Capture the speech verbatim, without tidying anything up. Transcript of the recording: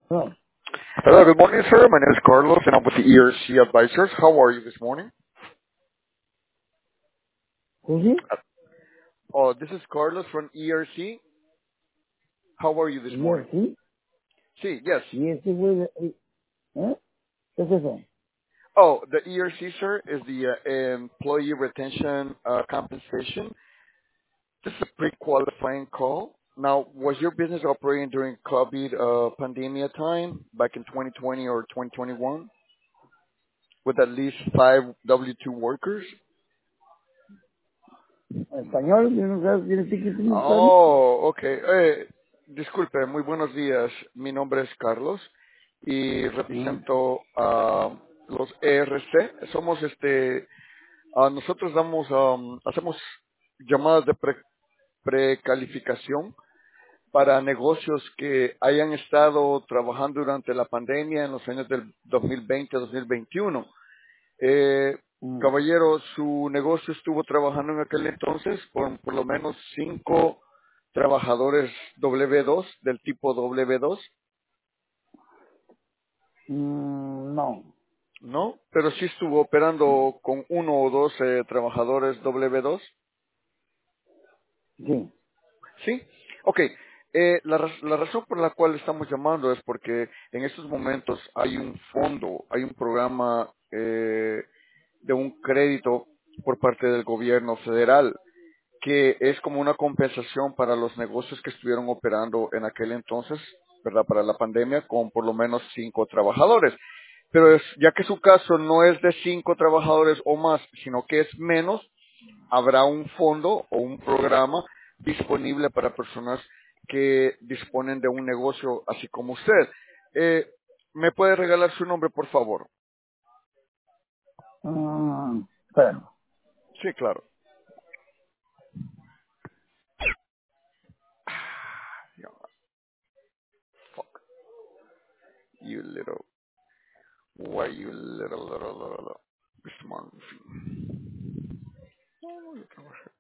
No. Hello, good morning, sir. My name is Carlos, and I'm with the E R C Advisors. How are you this morning? Who's it? Oh, this is Carlos from E R C. How are you this Yes, morning? sí. Sí, yes. Yes, sí, güey. eh, ¿Eh? ¿Qué es eso? Oh, the E R C, sir, is the uh, Employee Retention uh, Compensation. This is a pre-qualifying call. Now, was your business operating during COVID uh, pandemia time back in twenty twenty or twenty twenty-one with at least five W two workers? Español, yo no sé, ¿tienes ticket en Spanish? Oh, ok. Eh, disculpe, muy buenos días. Mi nombre es Carlos y Mm, represento a los E R C. Somos este, ah, nosotros damos, am, hacemos llamadas de pre- precalificación para negocios que hayan estado trabajando durante la pandemia en los años del dos mil veinte a dos mil veintiuno. Eh, mm, caballero, su negocio estuvo trabajando en aquel entonces con por lo menos cinco trabajadores W dos, del tipo W dos, mm, no. ¿no? Pero sí estuvo operando con uno o dos eh, trabajadores W dos. Sí. Sí, ok. Eh, la, raz- la razón por la cual estamos llamando es porque en estos momentos hay un fondo, hay un programa eh, de un crédito por parte del gobierno federal que es como una compensación para los negocios que estuvieron operando en aquel entonces, ¿verdad? Para la pandemia, con por lo menos cinco trabajadores. Pero es- ya que su caso no es de cinco trabajadores o más, sino que es menos, habrá un fondo o un programa disponible para personas que disponen de un negocio así como usted. Eh, ¿Me puede regalar su nombre, por favor? Mm, espera. Sí, claro. Yeah, fuck. You little, why you little, little, little, little. Guzmán, en fin.